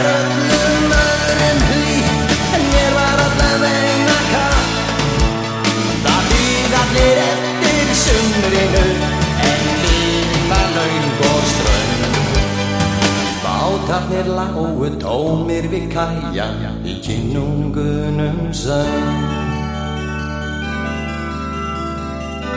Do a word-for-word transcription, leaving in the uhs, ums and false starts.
öllum öðrum hlýtt, en mér var allavega kalt. Það bíð allir eftir sumrinu, en tíminn var löng og ströng. Bátarnir lágu tómir við kajan í kinnungunum söng.